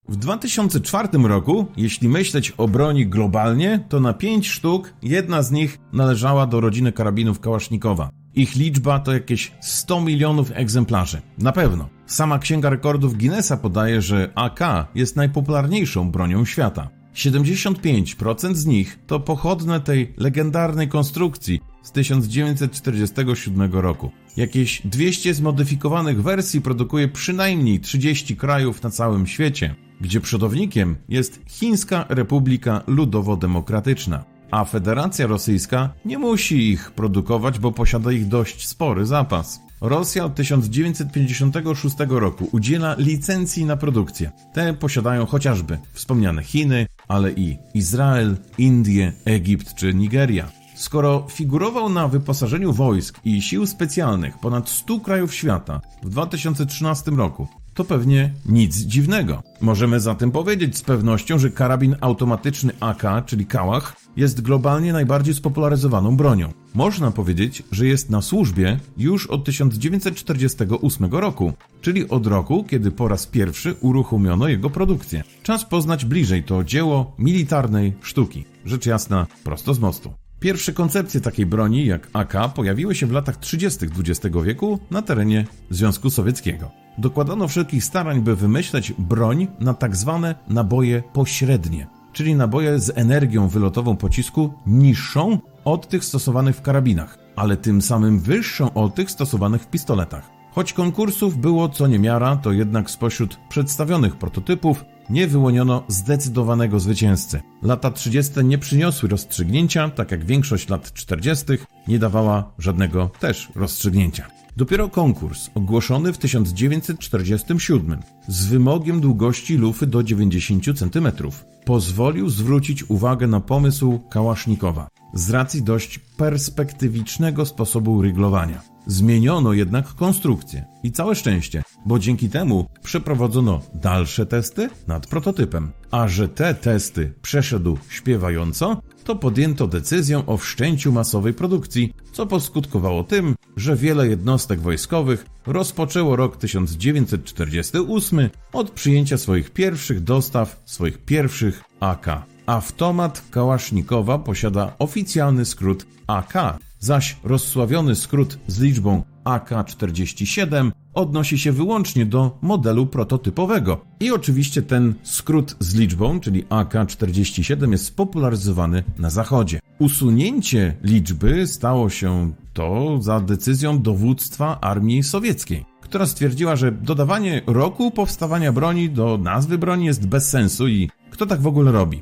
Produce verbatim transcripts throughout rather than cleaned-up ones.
W dwa tysiące czwartym roku, jeśli myśleć o broni globalnie, to na pięć sztuk jedna z nich należała do rodziny karabinów Kałasznikowa. Ich liczba to jakieś sto milionów egzemplarzy. Na pewno. Sama Księga Rekordów Guinnessa podaje, że A K jest najpopularniejszą bronią świata. siedemdziesiąt pięć procent z nich to pochodne tej legendarnej konstrukcji z tysiąc dziewięćset czterdziestego siódmego roku. Jakieś dwieście zmodyfikowanych wersji produkuje przynajmniej trzydzieści krajów na całym świecie, gdzie przodownikiem jest Chińska Republika Ludowo-Demokratyczna, a Federacja Rosyjska nie musi ich produkować, bo posiada ich dość spory zapas. Rosja od tysiąc dziewięćset pięćdziesiątego szóstego roku udziela licencji na produkcję. Te posiadają chociażby wspomniane Chiny, ale i Izrael, Indie, Egipt czy Nigeria. Skoro figurował na wyposażeniu wojsk i sił specjalnych ponad stu krajów świata w dwa tysiące trzynastym roku, to pewnie nic dziwnego. Możemy zatem powiedzieć z pewnością, że karabin automatyczny A K, czyli Kałach, jest globalnie najbardziej spopularyzowaną bronią. Można powiedzieć, że jest na służbie już od tysiąc dziewięćset czterdziestego ósmego roku, czyli od roku, kiedy po raz pierwszy uruchomiono jego produkcję. Czas poznać bliżej to dzieło militarnej sztuki. Rzecz jasna, prosto z mostu. Pierwsze koncepcje takiej broni jak A K pojawiły się w latach trzydziestych dwudziestego wieku na terenie Związku Sowieckiego. Dokładano wszelkich starań, by wymyśleć broń na tak zwane naboje pośrednie, czyli naboje z energią wylotową pocisku niższą od tych stosowanych w karabinach, ale tym samym wyższą od tych stosowanych w pistoletach. Choć konkursów było co niemiara, to jednak spośród przedstawionych prototypów nie wyłoniono zdecydowanego zwycięzcy. Lata trzydzieste nie przyniosły rozstrzygnięcia, tak jak większość lat czterdziestych nie dawała żadnego też rozstrzygnięcia. Dopiero konkurs, ogłoszony w tysiąc dziewięćset czterdziestym siódmym z wymogiem długości lufy do dziewięćdziesięciu centymetrów, pozwolił zwrócić uwagę na pomysł Kałasznikowa z racji dość perspektywicznego sposobu ryglowania. Zmieniono jednak konstrukcję i całe szczęście, bo dzięki temu przeprowadzono dalsze testy nad prototypem. A że te testy przeszedł śpiewająco, to podjęto decyzję o wszczęciu masowej produkcji, co poskutkowało tym, że wiele jednostek wojskowych rozpoczęło rok tysiąc dziewięćset czterdziesty ósmy od przyjęcia swoich pierwszych dostaw, swoich pierwszych A K. Automat Kałasznikowa posiada oficjalny skrót A K, zaś rozsławiony skrót z liczbą A K czterdzieści siedem odnosi się wyłącznie do modelu prototypowego. I oczywiście ten skrót z liczbą, czyli A K czterdzieści siedem, jest spopularyzowany na Zachodzie. Usunięcie liczby stało się to za decyzją dowództwa armii sowieckiej, która stwierdziła, że dodawanie roku powstawania broni do nazwy broni jest bez sensu i kto tak w ogóle robi.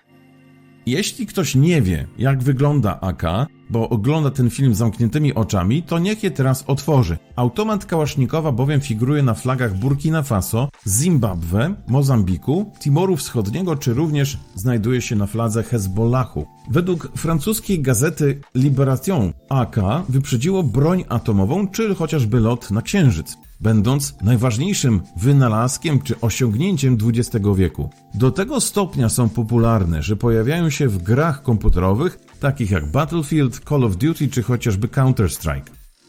Jeśli ktoś nie wie, jak wygląda A K, bo ogląda ten film z zamkniętymi oczami, to niech je teraz otworzy. Automat Kałasznikowa bowiem figuruje na flagach Burkina Faso, Zimbabwe, Mozambiku, Timoru Wschodniego, czy również znajduje się na fladze Hezbollahu. Według francuskiej gazety Libération A K wyprzedziło broń atomową, czy chociażby lot na Księżyc, będąc najważniejszym wynalazkiem czy osiągnięciem dwudziestego wieku. Do tego stopnia są popularne, że pojawiają się w grach komputerowych, takich jak Battlefield, Call of Duty czy chociażby Counter-Strike.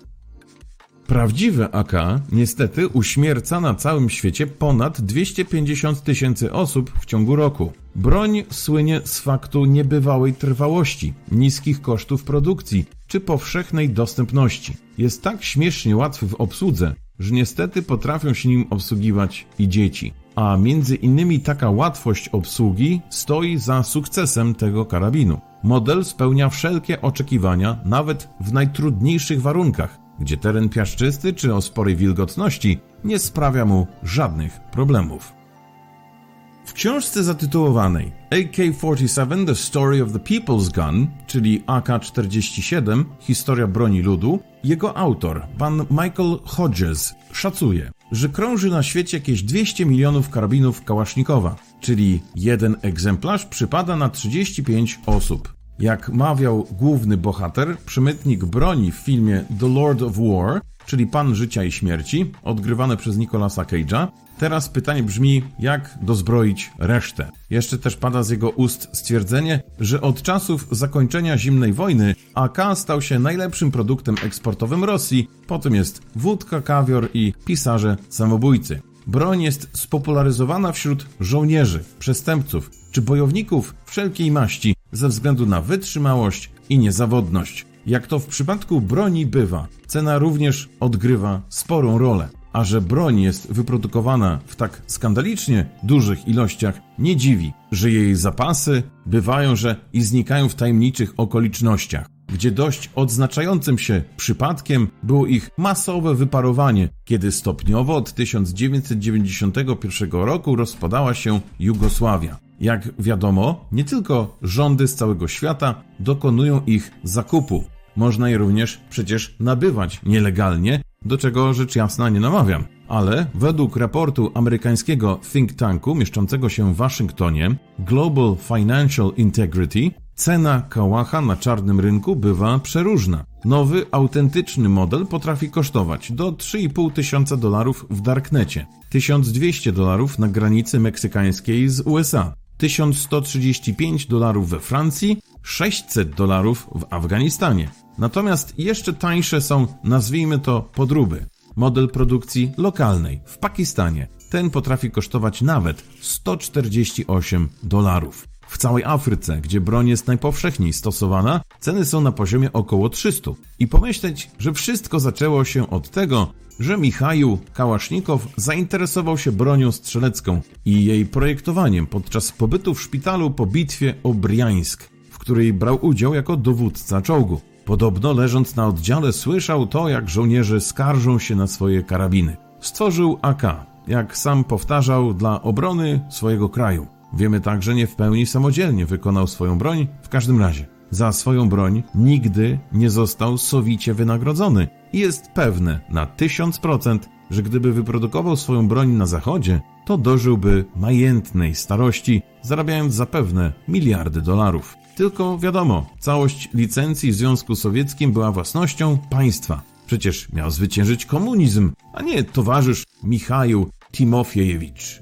Prawdziwe A K niestety uśmierca na całym świecie ponad dwieście pięćdziesiąt tysięcy osób w ciągu roku. Broń słynie z faktu niebywałej trwałości, niskich kosztów produkcji czy powszechnej dostępności. Jest tak śmiesznie łatwy w obsłudze, że niestety potrafią się nim obsługiwać i dzieci. A między innymi taka łatwość obsługi stoi za sukcesem tego karabinu. Model spełnia wszelkie oczekiwania, nawet w najtrudniejszych warunkach, gdzie teren piaszczysty czy o sporej wilgotności nie sprawia mu żadnych problemów. W książce zatytułowanej A K czterdzieści siedem The Story of the People's Gun, czyli A K czterdzieści siedem Historia broni ludu, jego autor, pan Michael Hodges, szacuje, że krąży na świecie jakieś dwieście milionów karabinów Kałasznikowa, czyli jeden egzemplarz przypada na trzydzieści pięć osób. Jak mawiał główny bohater, przemytnik broni w filmie The Lord of War, czyli Pan Życia i Śmierci, odgrywany przez Nicolasa Cage'a. Teraz pytanie brzmi, jak dozbroić resztę. Jeszcze też pada z jego ust stwierdzenie, że od czasów zakończenia zimnej wojny A K stał się najlepszym produktem eksportowym Rosji, potem jest wódka, kawior i pisarze samobójcy. Broń jest spopularyzowana wśród żołnierzy, przestępców czy bojowników wszelkiej maści ze względu na wytrzymałość i niezawodność. Jak to w przypadku broni bywa, cena również odgrywa sporą rolę. A że broń jest wyprodukowana w tak skandalicznie dużych ilościach, nie dziwi, że jej zapasy bywają, że i znikają w tajemniczych okolicznościach, gdzie dość odznaczającym się przypadkiem było ich masowe wyparowanie, kiedy stopniowo od tysiąc dziewięćset dziewięćdziesiątego pierwszego roku rozpadała się Jugosławia. Jak wiadomo, nie tylko rządy z całego świata dokonują ich zakupu. Można je również przecież nabywać nielegalnie, do czego rzecz jasna nie namawiam. Ale według raportu amerykańskiego think tanku mieszczącego się w Waszyngtonie Global Financial Integrity, cena kałacha na czarnym rynku bywa przeróżna. Nowy, autentyczny model potrafi kosztować do trzy i pół tysiąca dolarów w darknecie, tysiąc dwieście dolarów na granicy meksykańskiej z U S A, tysiąc sto trzydzieści pięć dolarów we Francji, sześćset dolarów w Afganistanie. Natomiast jeszcze tańsze są, nazwijmy to, podróby. Model produkcji lokalnej w Pakistanie. Ten potrafi kosztować nawet sto czterdzieści osiem dolarów. W całej Afryce, gdzie broń jest najpowszechniej stosowana, ceny są na poziomie około trzysta. I pomyśleć, że wszystko zaczęło się od tego, że Michał Kałasznikow zainteresował się bronią strzelecką i jej projektowaniem podczas pobytu w szpitalu po bitwie o Briańsk, w której brał udział jako dowódca czołgu. Podobno leżąc na oddziale słyszał to, jak żołnierze skarżą się na swoje karabiny. Stworzył A K, jak sam powtarzał, dla obrony swojego kraju. Wiemy także, nie w pełni samodzielnie wykonał swoją broń, w każdym razie. Za swoją broń nigdy nie został sowicie wynagrodzony i jest pewne na tysiąc procent, że gdyby wyprodukował swoją broń na zachodzie, to dożyłby majętnej starości, zarabiając zapewne miliardy dolarów. Tylko wiadomo, całość licencji w Związku Sowieckim była własnością państwa. Przecież miał zwyciężyć komunizm, a nie towarzysz Michał Timofiejewicz.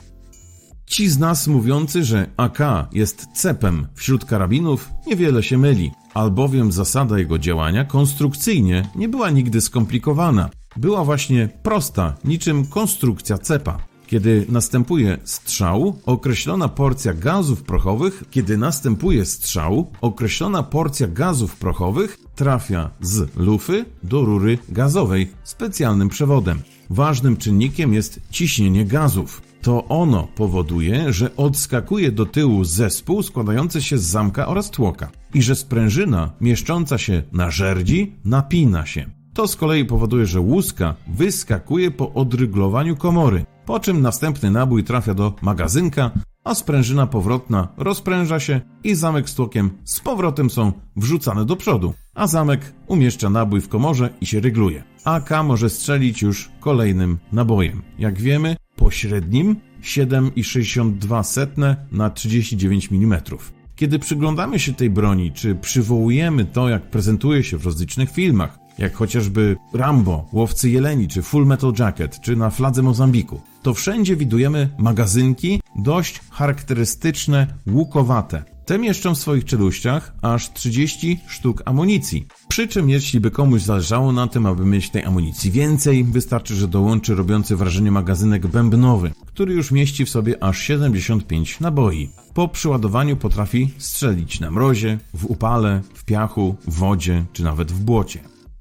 Ci z nas mówiący, że A K jest cepem wśród karabinów, niewiele się myli, albowiem zasada jego działania konstrukcyjnie nie była nigdy skomplikowana. Była właśnie prosta, niczym konstrukcja cepa. Kiedy następuje strzał, określona porcja gazów prochowych, kiedy następuje strzał, określona porcja gazów prochowych trafia z lufy do rury gazowej specjalnym przewodem. Ważnym czynnikiem jest ciśnienie gazów. To ono powoduje, że odskakuje do tyłu zespół składający się z zamka oraz tłoka i że sprężyna mieszcząca się na żerdzi napina się. To z kolei powoduje, że łuska wyskakuje po odryglowaniu komory, po czym następny nabój trafia do magazynka, a sprężyna powrotna rozpręża się i zamek z tłokiem z powrotem są wrzucane do przodu, a zamek umieszcza nabój w komorze i się rygluje. A K może strzelić już kolejnym nabojem. Jak wiemy, pośrednim siedem i sześćdziesiąt dwa setne na trzydzieści dziewięć milimetrów. Kiedy przyglądamy się tej broni, czy przywołujemy to, jak prezentuje się w rozlicznych filmach, jak chociażby Rambo, Łowcy Jeleni, czy Full Metal Jacket, czy na fladze Mozambiku, to wszędzie widujemy magazynki dość charakterystyczne, łukowate. Te mieszczą w swoich czeluściach aż trzydzieści sztuk amunicji. Przy czym jeśli by komuś zależało na tym, aby mieć tej amunicji więcej, wystarczy, że dołączy robiący wrażenie magazynek bębnowy, który już mieści w sobie aż siedemdziesiąt pięć naboi. Po przyładowaniu potrafi strzelić na mrozie, w upale, w piachu, w wodzie, czy nawet w błocie.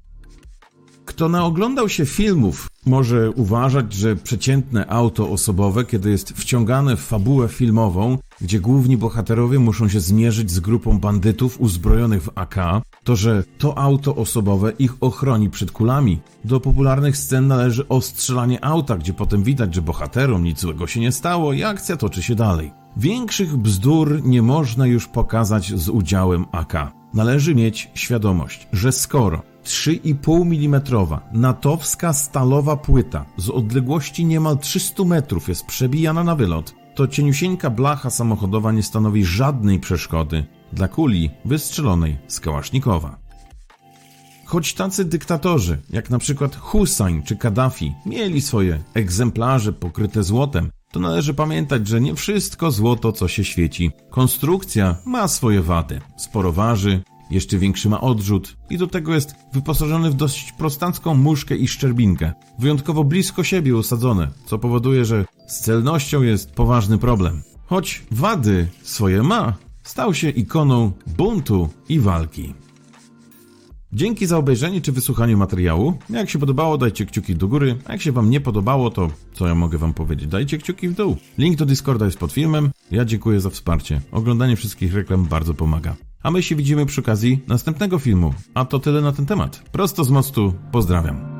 Kto naoglądał się filmów, może uważać, że przeciętne auto osobowe, kiedy jest wciągane w fabułę filmową, gdzie główni bohaterowie muszą się zmierzyć z grupą bandytów uzbrojonych w A K, to że to auto osobowe ich ochroni przed kulami. Do popularnych scen należy ostrzelanie auta, gdzie potem widać, że bohaterom nic złego się nie stało i akcja toczy się dalej. Większych bzdur nie można już pokazać z udziałem A K. Należy mieć świadomość, że skoro trzy i pół milimetrowa natowska stalowa płyta z odległości niemal trzysta metrów jest przebijana na wylot, to cieniusieńka blacha samochodowa nie stanowi żadnej przeszkody dla kuli wystrzelonej z Kałasznikowa. Choć tacy dyktatorzy, jak na przykład Hussein czy Kaddafi, mieli swoje egzemplarze pokryte złotem, to należy pamiętać, że nie wszystko złoto, co się świeci. Konstrukcja ma swoje wady. Sporo waży, jeszcze większy ma odrzut i do tego jest wyposażony w dość prostancką muszkę i szczerbinkę, wyjątkowo blisko siebie usadzone, co powoduje, że z celnością jest poważny problem. Choć wady swoje ma, stał się ikoną buntu i walki. Dzięki za obejrzenie czy wysłuchanie materiału. Jak się podobało, dajcie kciuki do góry, a jak się wam nie podobało, to co ja mogę wam powiedzieć? Dajcie kciuki w dół. Link do Discorda jest pod filmem. Ja dziękuję za wsparcie. Oglądanie wszystkich reklam bardzo pomaga. A my się widzimy przy okazji następnego filmu. A to tyle na ten temat. Prosto z mostu, pozdrawiam.